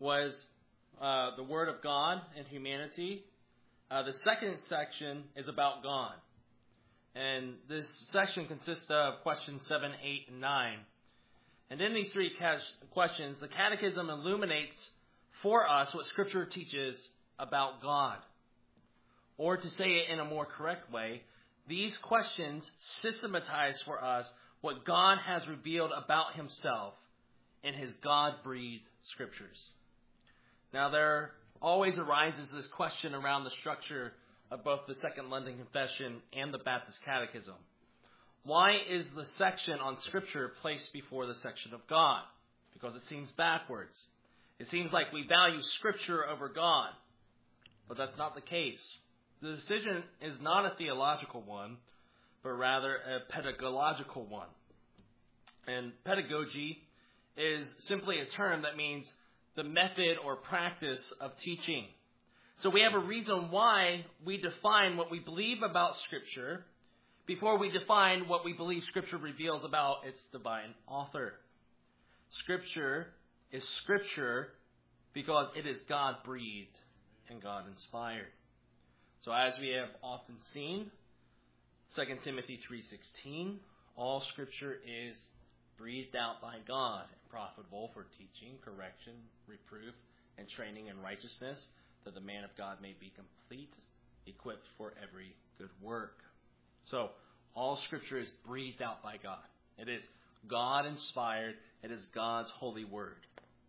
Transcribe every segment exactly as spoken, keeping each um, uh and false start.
was uh, the Word of God and humanity. Uh, the second section is about God. And this section consists of questions seven, eight, and nine. And in these three questions, the Catechism illuminates for us what Scripture teaches about God. Or to say it in a more correct way, these questions systematize for us what God has revealed about himself in his God-breathed Scriptures. Now, there always arises this question around the structure of both the Second London Confession and the Baptist Catechism. Why is the section on Scripture placed before the section of God? Because it seems backwards. It seems like we value Scripture over God. But that's not the case. The decision is not a theological one, but rather a pedagogical one. And pedagogy is simply a term that means the method or practice of teaching. So we have a reason why we define what we believe about Scripture before we define what we believe Scripture reveals about its divine author. Scripture is Scripture because it is God-breathed and God-inspired. So as we have often seen, Second Timothy three sixteen, all Scripture is breathed out by God, profitable for teaching, correction, reproof, and training in righteousness, that the man of God may be complete, equipped for every good work. So, all Scripture is breathed out by God. It is God-inspired. It is God's holy word.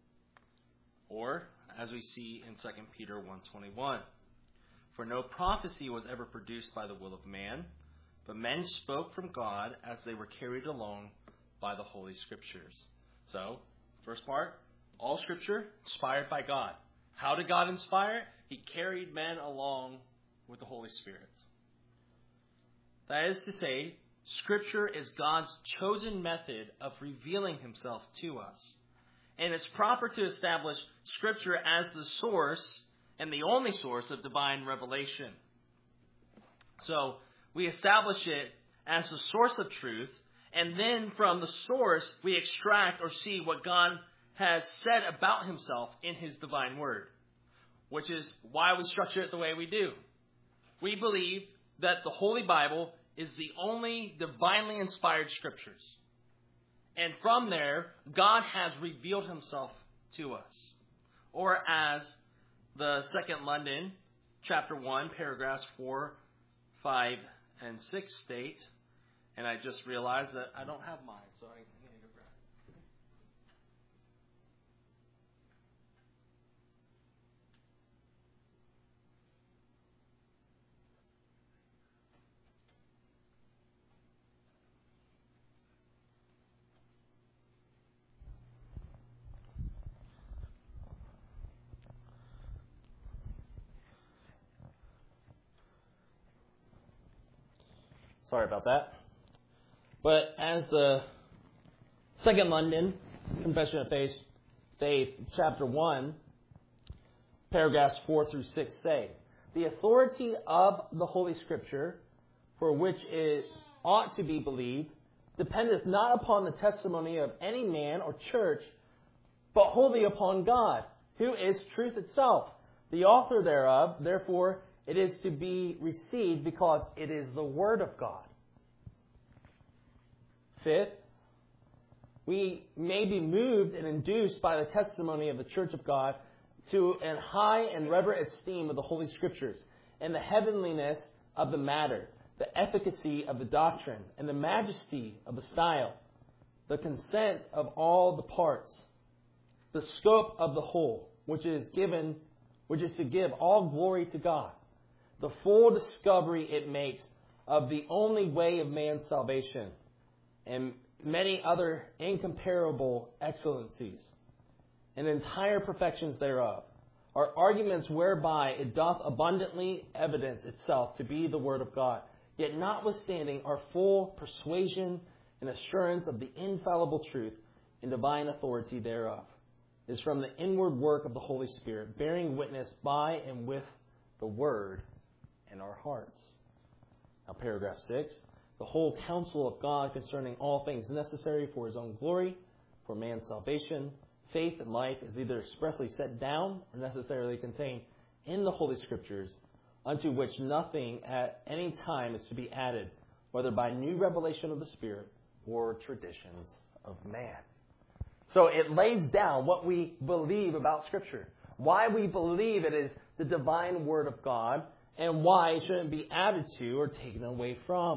Or, as we see in Second Peter one twenty-one, for no prophecy was ever produced by the will of man, but men spoke from God as they were carried along by the Holy Scriptures. So, first part, all Scripture inspired by God. How did God inspire it? He carried men along with the Holy Spirit. That is to say, Scripture is God's chosen method of revealing himself to us. And it's proper to establish Scripture as the source and the only source of divine revelation. So, we establish it as the source of truth, and then from the source, we extract or see what God has said about himself in his divine word, which is why we structure it the way we do. We believe that the Holy Bible is the only divinely inspired Scriptures. And from there, God has revealed himself to us. Or as the Second London, chapter one, paragraphs four, five, and six state, and I just realized that I don't have mine, so I need to grab it. Sorry about that. But as the Second London Confession of Faith, Faith, chapter one, paragraphs four through six say, the authority of the Holy Scripture, for which it ought to be believed, dependeth not upon the testimony of any man or church, but wholly upon God, who is truth itself, the author thereof. Therefore, it is to be received because it is the Word of God. Fifth, we may be moved and induced by the testimony of the Church of God to an high and reverent esteem of the Holy Scriptures and the heavenliness of the matter, the efficacy of the doctrine, and the majesty of the style, the consent of all the parts, the scope of the whole, which is given, which is to give all glory to God, the full discovery it makes of the only way of man's salvation, and many other incomparable excellencies, and entire perfections thereof, are arguments whereby it doth abundantly evidence itself to be the Word of God, yet notwithstanding our full persuasion and assurance of the infallible truth and divine authority thereof is from the inward work of the Holy Spirit, bearing witness by and with the Word in our hearts. Now, paragraph six. The whole counsel of God concerning all things necessary for his own glory, for man's salvation, faith and life is either expressly set down or necessarily contained in the Holy Scriptures, unto which nothing at any time is to be added, whether by new revelation of the Spirit or traditions of man. So it lays down what we believe about Scripture, why we believe it is the divine Word of God, and why it shouldn't be added to or taken away from.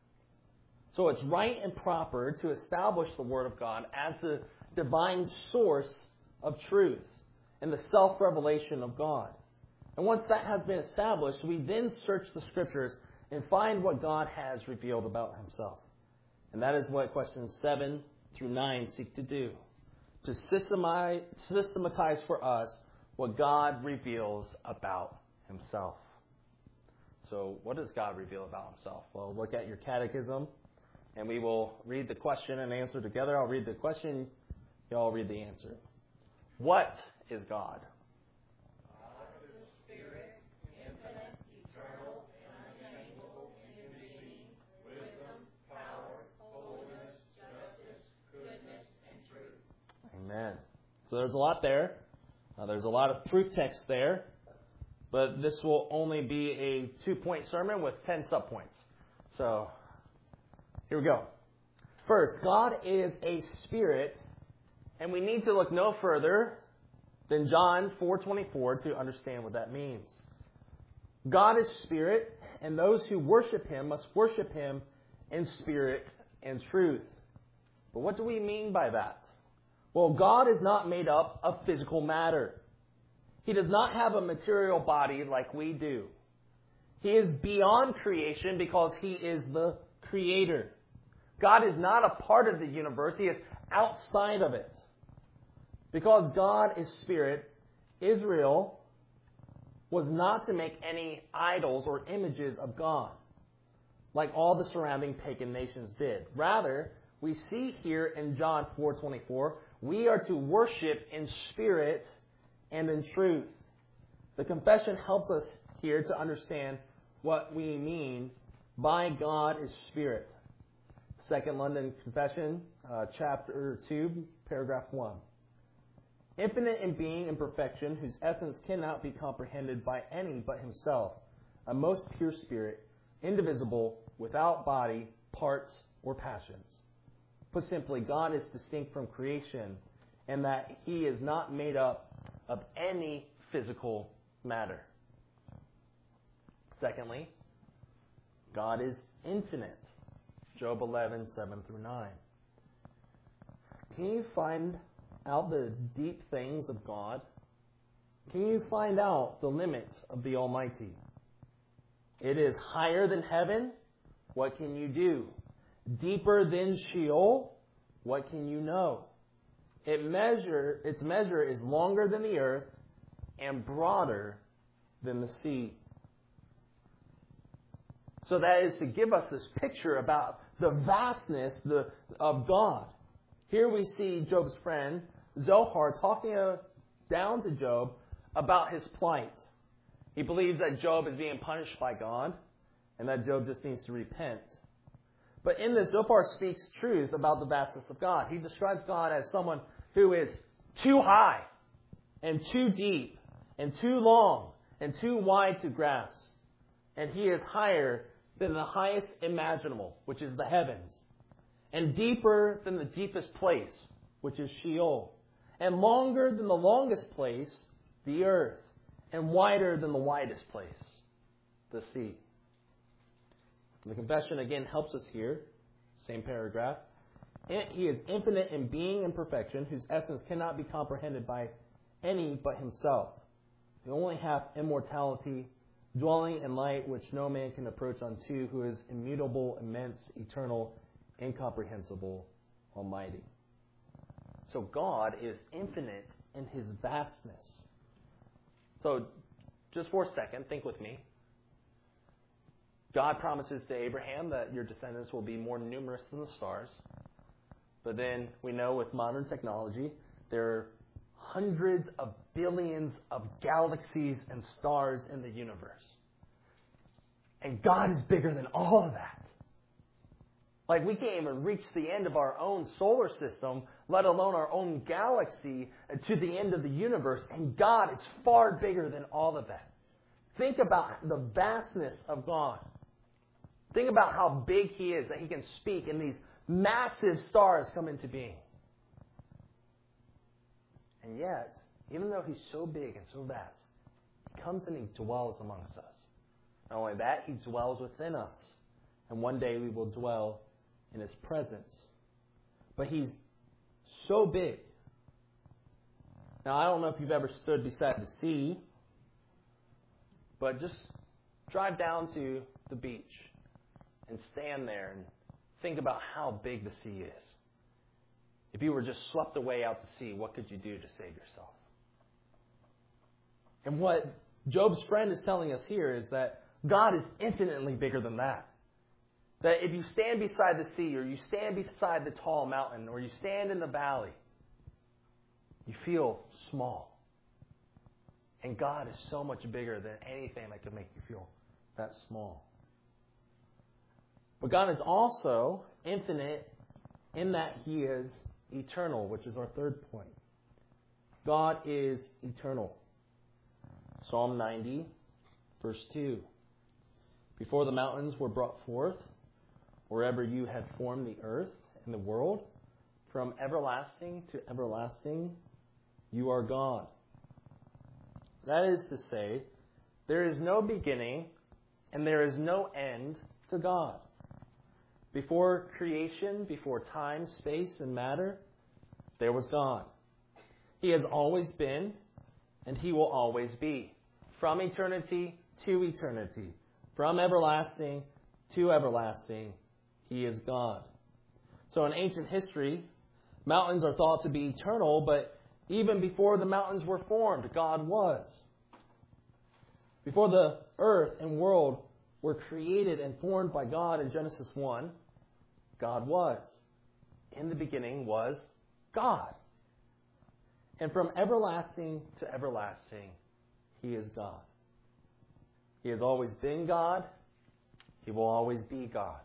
So it's right and proper to establish the Word of God as the divine source of truth and the self-revelation of God. And once that has been established, we then search the Scriptures and find what God has revealed about Himself. And that is what questions seven through nine seek to do, to systemize, systematize for us what God reveals about Himself. So what does God reveal about Himself? Well, look at your catechism, and we will read the question and answer together. I'll read the question, y'all read the answer. What is God? God is a spirit, infinite, eternal, and unchangeable in being, wisdom, power, holiness, justice, goodness, and truth. Amen. So there's a lot there. Uh, there's a lot of proof text there. But this will only be a two-point sermon with ten subpoints. So here we go. First, God is a spirit, and we need to look no further than John four twenty-four to understand what that means. God is spirit, and those who worship Him must worship Him in spirit and truth. But what do we mean by that? Well, God is not made up of physical matter. He does not have a material body like we do. He is beyond creation because He is the Creator. God is not a part of the universe. He is outside of it. Because God is spirit, Israel was not to make any idols or images of God, like all the surrounding pagan nations did. Rather, we see here in John four twenty-four, we are to worship in spirit and in truth. The confession helps us here to understand what we mean by God is spirit. Second London Confession, uh, chapter two, paragraph one. Infinite in being and perfection, whose essence cannot be comprehended by any but Himself, a most pure spirit, indivisible, without body, parts, or passions. Put simply, God is distinct from creation, and that He is not made up of any physical matter. Secondly, God is infinite. Job eleven, seven through nine. Can you find out the deep things of God? Can you find out the limit of the Almighty? It is higher than heaven. What can you do? Deeper than Sheol. What can you know? It measure, its measure is longer than the earth and broader than the sea. So that is to give us this picture about the vastness the, of God. Here we see Job's friend, Zohar, talking uh, down to Job about his plight. He believes that Job is being punished by God and that Job just needs to repent. But in this, Zohar speaks truth about the vastness of God. He describes God as someone who is too high and too deep and too long and too wide to grasp. And He is higher than the highest imaginable, which is the heavens, and deeper than the deepest place, which is Sheol, and longer than the longest place, the earth, and wider than the widest place, the sea. The confession again helps us here, same paragraph. He is infinite in being and perfection, whose essence cannot be comprehended by any but Himself. He only hath immortality, dwelling in light which no man can approach unto, who is immutable, immense, eternal, incomprehensible, almighty. So God is infinite in His vastness. So just for a second, think with me. God promises to Abraham that your descendants will be more numerous than the stars. But then we know with modern technology, there are hundreds of billions of galaxies and stars in the universe. And God is bigger than all of that. Like, we can't even reach the end of our own solar system, let alone our own galaxy, to the end of the universe. And God is far bigger than all of that. Think about the vastness of God. Think about how big He is, that He can speak, and these massive stars come into being. And yet, even though He's so big and so vast, He comes and He dwells amongst us. Not only that, He dwells within us. And one day we will dwell in His presence. But He's so big. Now, I don't know if you've ever stood beside the sea, but just drive down to the beach and stand there and think about how big the sea is. If you were just swept away out to sea, what could you do to save yourself? And what Job's friend is telling us here is that God is infinitely bigger than that. That if you stand beside the sea, or you stand beside the tall mountain, or you stand in the valley, you feel small. And God is so much bigger than anything that could make you feel that small. But God is also infinite in that He is eternal, which is our third point. God is eternal. Psalm ninety, verse two. Before the mountains were brought forth, wherever you had formed the earth and the world, from everlasting to everlasting, you are God. That is to say, there is no beginning and there is no end to God. Before creation, before time, space, and matter, there was God. He has always been, and He will always be. From eternity to eternity. From everlasting to everlasting, He is God. So in ancient history, mountains are thought to be eternal, but even before the mountains were formed, God was. Before the earth and world were created and formed by God in Genesis one, God was. In the beginning was God. And from everlasting to everlasting, He is God. He has always been God. He will always be God.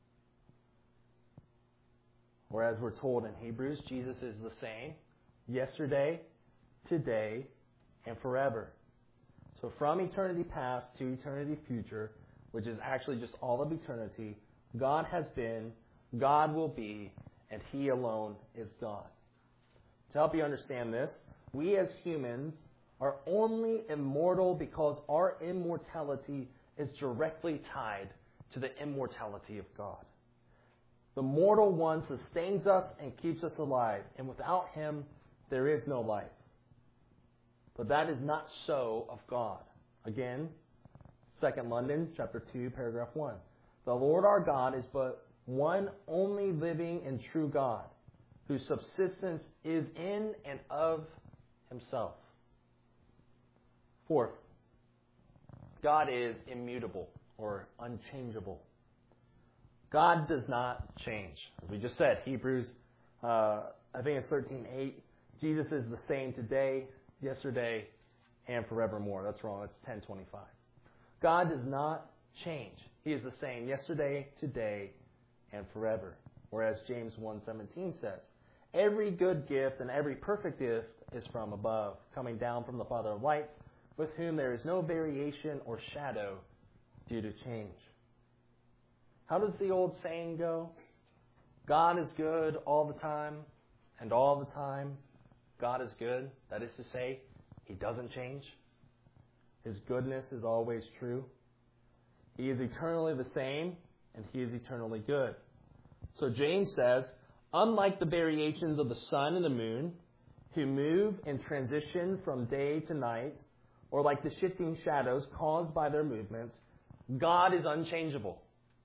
Or as we're told in Hebrews, Jesus is the same yesterday, today, and forever. So from eternity past to eternity future, which is actually just all of eternity, God has been, God will be, and He alone is God. To help you understand this, we as humans are only immortal because our immortality is directly tied to the immortality of God. The mortal one sustains us and keeps us alive, and without Him, there is no life. But that is not so of God. Again, Second London, chapter two, paragraph one. The Lord our God is but one only living and true God, whose subsistence is in and of Himself. Fourth, God is immutable or unchangeable. God does not change. As we just said, Hebrews, uh, I think it's thirteen eight. Jesus is the same today, yesterday, and forevermore. That's wrong. That's ten twenty-five. God does not change. He is the same yesterday, today, and forever. Whereas James one seventeen says, every good gift and every perfect gift is from above, coming down from the Father of lights, with whom there is no variation or shadow due to change. How does the old saying go? God is good all the time, and all the time God is good. That is to say, He doesn't change. His goodness is always true. He is eternally the same, and He is eternally good. So James says, unlike the variations of the sun and the moon, who move and transition from day to night, or like the shifting shadows caused by their movements, God is unchangeable.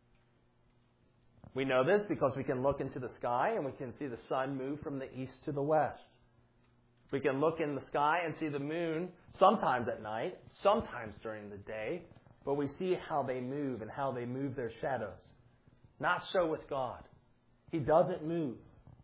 We know this because we can look into the sky and we can see the sun move from the east to the west. We can look in the sky and see the moon sometimes at night, sometimes during the day, but we see how they move and how they move their shadows. Not so with God. He doesn't move.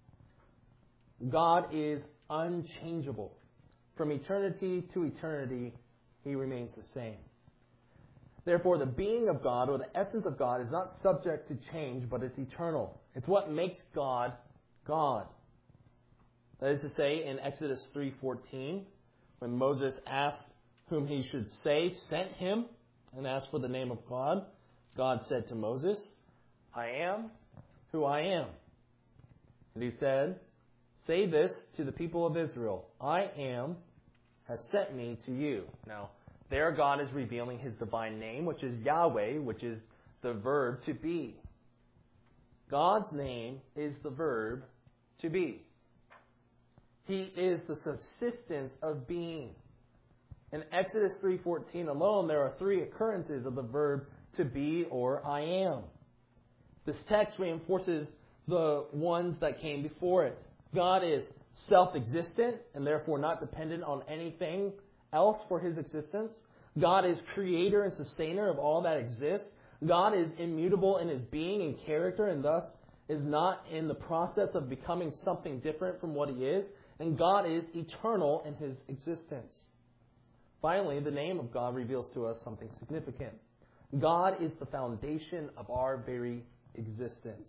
God is unchangeable. From eternity to eternity, He remains the same. Therefore, the being of God, or the essence of God, is not subject to change, but it's eternal. It's what makes God, God. That is to say, in Exodus three fourteen, when Moses asked whom he should say sent him and asked for the name of God, God said to Moses, I am who I am. And he said, say this to the people of Israel, I am has sent me to you. Now, there God is revealing his divine name, which is Yahweh, which is the verb to be. God's name is the verb to be. He is the subsistence of being. In Exodus three fourteen alone, there are three occurrences of the verb to be or I am. This text reinforces the ones that came before it. God is self-existent and therefore not dependent on anything else for his existence. God is creator and sustainer of all that exists. God is immutable in his being and character and thus is not in the process of becoming something different from what he is. And God is eternal in his existence. Finally, the name of God reveals to us something significant. God is the foundation of our very existence.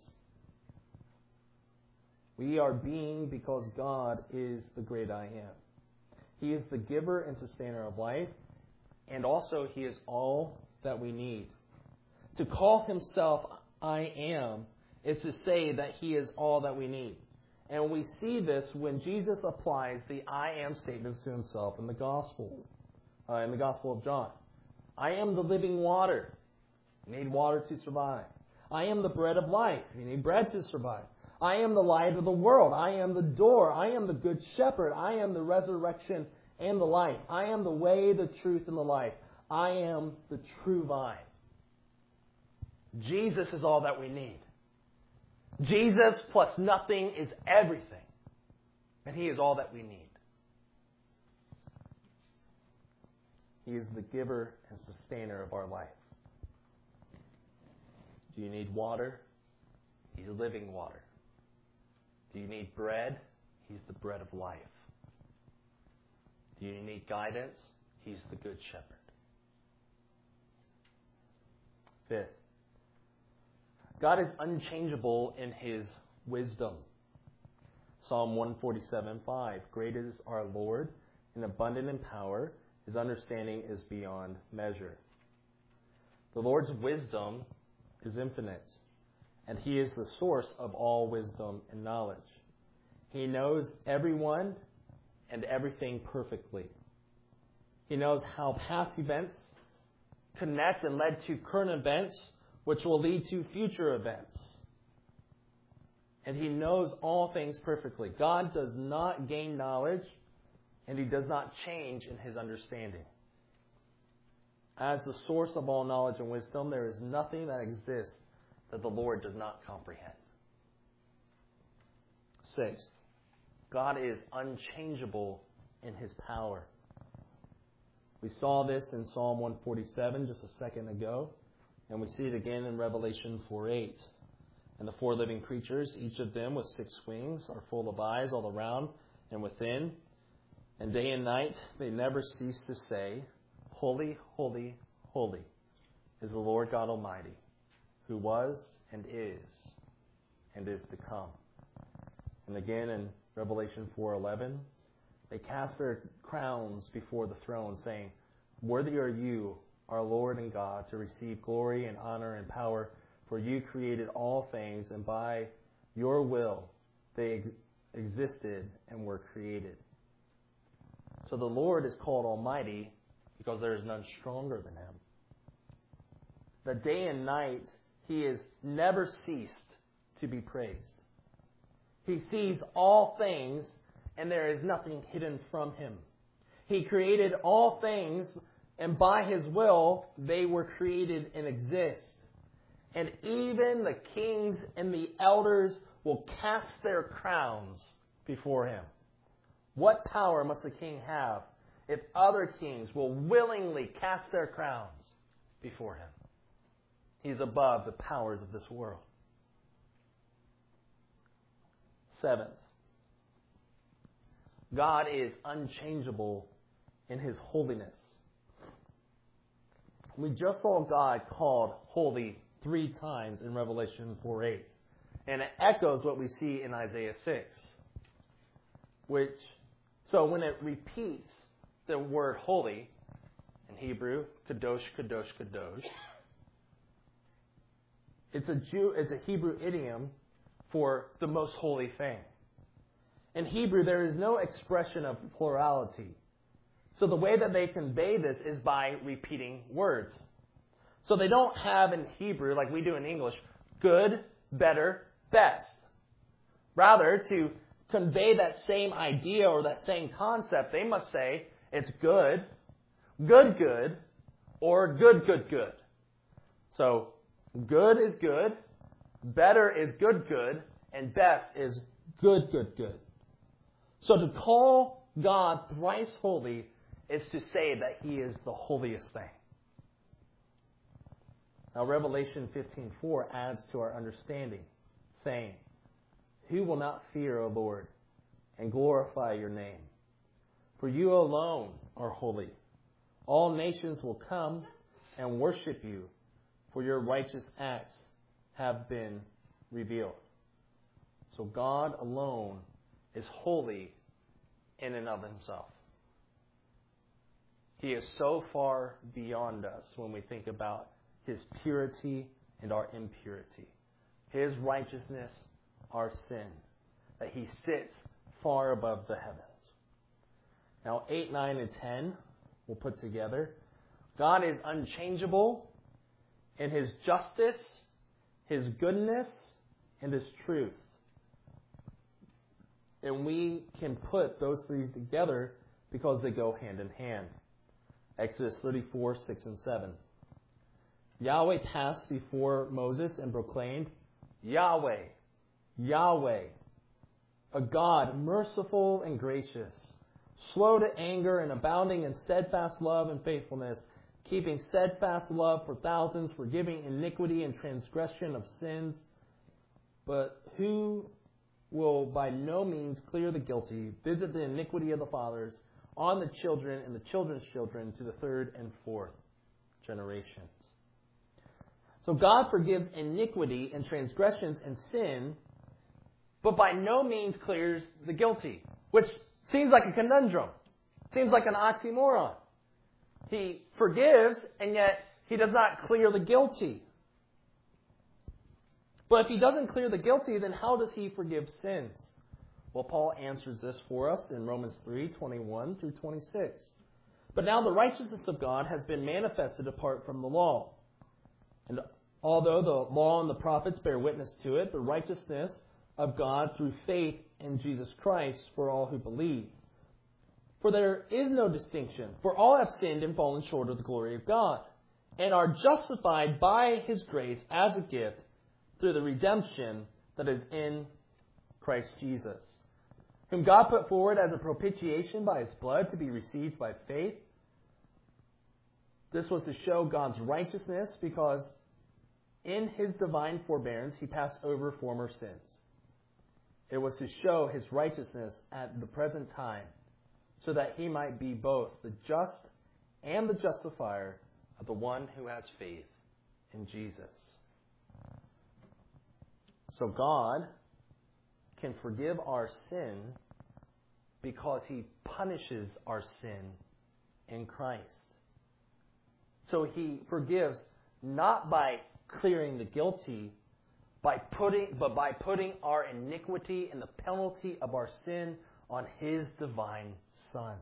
We are being because God is the great I am. He is the giver and sustainer of life, and also he is all that we need. To call himself I am is to say that he is all that we need. And we see this when Jesus applies the I am statements to himself in the gospel, uh, in the Gospel of John. I am the living water. You need water to survive. I am the bread of life. You need bread to survive. I am the light of the world. I am the door. I am the good shepherd. I am the resurrection and the life. I am the way, the truth, and the life. I am the true vine. Jesus is all that we need. Jesus plus nothing is everything. And he is all that we need. He is the giver and sustainer of our life. Do you need water? He's living water. Do you need bread? He's the bread of life. Do you need guidance? He's the good shepherd. Fifth, God is unchangeable in his wisdom. Psalm one forty-seven five, great is our Lord and abundant in power. His understanding is beyond measure. The Lord's wisdom is infinite, and he is the source of all wisdom and knowledge. He knows everyone and everything perfectly. He knows how past events connect and led to current events, which will lead to future events. And he knows all things perfectly. God does not gain knowledge, and he does not change in his understanding. As the source of all knowledge and wisdom, there is nothing that exists that the Lord does not comprehend. Sixth, God is unchangeable in his power. We saw this in Psalm one forty-seven just a second ago, and we see it again in Revelation four eight. And the four living creatures, each of them with six wings, are full of eyes all around and within. And day and night they never cease to say, Holy, holy, holy is the Lord God Almighty, who was and is and is to come. And again in Revelation four eleven, they cast their crowns before the throne, saying, Worthy are you, our Lord and God, to receive glory and honor and power, for you created all things, and by your will they ex- existed and were created. So the Lord is called Almighty because there is none stronger than him. The day and night he is never ceased to be praised. He sees all things, and there is nothing hidden from him. He created all things, and by his will they were created and exist. And even the kings and the elders will cast their crowns before him. What power must a king have if other kings will willingly cast their crowns before him? He's above the powers of this world. Seventh, God is unchangeable in his holiness. We just saw God called holy three times in Revelation four eight. And it echoes what we see in Isaiah six. Which, so when it repeats the word holy, in Hebrew, kadosh, kadosh, kadosh, it's a Jew, it's a Hebrew idiom for the most holy thing. In Hebrew, there is no expression of plurality. So the way that they convey this is by repeating words. So they don't have in Hebrew, like we do in English, good, better, best. Rather, to convey that same idea or that same concept, they must say it's good, good, good, or good, good, good. So good is good, better is good, good, and best is good, good, good. So to call God thrice holy is to say that He is the holiest thing. Now Revelation fifteen four adds to our understanding, saying, "Who will not fear, O Lord, and glorify your name? For you alone are holy. All nations will come and worship you, for your righteous acts have been revealed." So God alone is holy in and of Himself. He is so far beyond us when we think about His purity and our impurity. His righteousness, our sin. That He sits far above the heavens. Now, eight, nine, and ten we'll put together. God is unchangeable in His justice, His goodness, and His truth. And we can put those three together because they go hand in hand. Exodus thirty-four, six, and seven. Yahweh passed before Moses and proclaimed, "Yahweh, Yahweh, a God merciful and gracious, slow to anger and abounding in steadfast love and faithfulness, keeping steadfast love for thousands, forgiving iniquity and transgression of sins, but who will by no means clear the guilty, visit the iniquity of the fathers on the children and the children's children to the third and fourth generations." So God forgives iniquity and transgressions and sin, but by no means clears the guilty, which seems like a conundrum. Seems like an oxymoron. He forgives, and yet He does not clear the guilty. But if He doesn't clear the guilty, then how does He forgive sins? Well, Paul answers this for us in Romans three, twenty-one through twenty-six. "But now the righteousness of God has been manifested apart from the law. And although the law and the prophets bear witness to it, the righteousness of God through faith in Jesus Christ for all who believe. For there is no distinction, for all have sinned and fallen short of the glory of God, and are justified by His grace as a gift through the redemption that is in Christ Jesus, whom God put forward as a propitiation by His blood to be received by faith. This was to show God's righteousness, because in His divine forbearance He passed over former sins. It was to show His righteousness at the present time, so that He might be both the just and the justifier of the one who has faith in Jesus." So God can forgive our sin because He punishes our sin in Christ. So He forgives not by clearing the guilty, by putting, but by putting our iniquity and the penalty of our sin on His divine Son.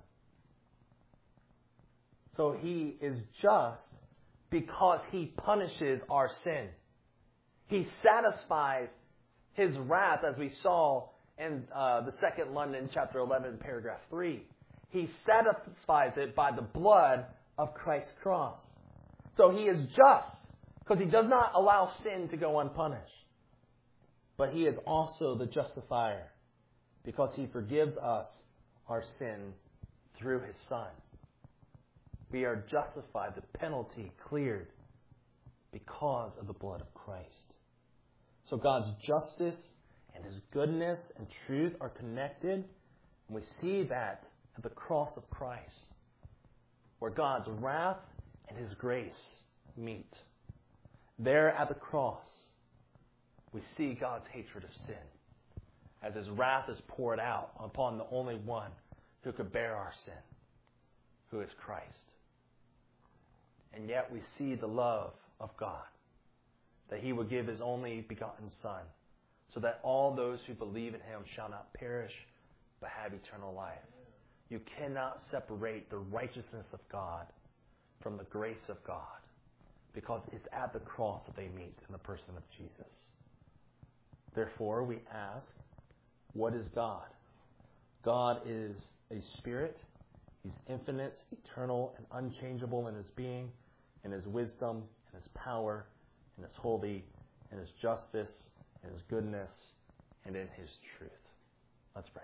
So He is just because He punishes our sin. He satisfies His wrath, as we saw in uh, the Second London, chapter eleven, paragraph three. He satisfies it by the blood of Christ's cross. So He is just because He does not allow sin to go unpunished. But He is also the justifier because He forgives us our sin through His Son. We are justified, the penalty cleared, because of the blood of Christ. So God's justice and His goodness and truth are connected. And we see that at the cross of Christ, where God's wrath and His grace meet. There at the cross, we see God's hatred of sin as his wrath is poured out upon the only one who could bear our sin, who is Christ. And yet we see the love of God, that he would give his only begotten Son, so that all those who believe in him shall not perish, but have eternal life. You cannot separate the righteousness of God from the grace of God, because it's at the cross that they meet in the person of Jesus. Therefore, we ask, what is God? God is a spirit. He's infinite, eternal, and unchangeable in his being, in his wisdom, in his power, in his holy, in his justice, in his goodness, and in his truth. Let's pray.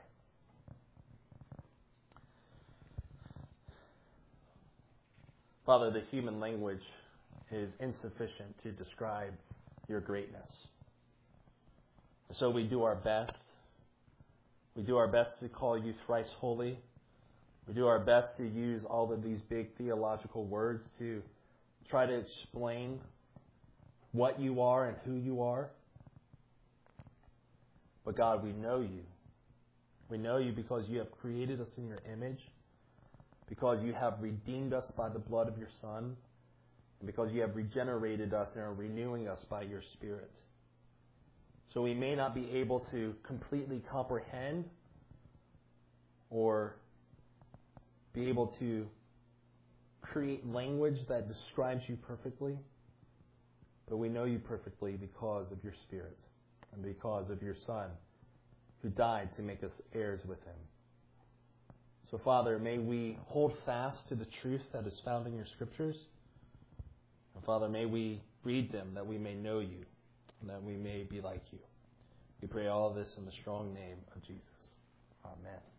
Father, the human language is insufficient to describe your greatness. So we do our best. We do our best to call you thrice holy. We do our best to use all of these big theological words to try to explain what you are and who you are. But God, we know you. We know you because you have created us in your image, because you have redeemed us by the blood of your Son, and because you have regenerated us and are renewing us by your Spirit. So we may not be able to completely comprehend or be able to create language that describes you perfectly, but we know you perfectly because of your Spirit and because of your Son, who died to make us heirs with him. So, Father, may we hold fast to the truth that is found in your Scriptures. And, Father, may we read them that we may know you and that we may be like you. We pray all this in the strong name of Jesus. Amen.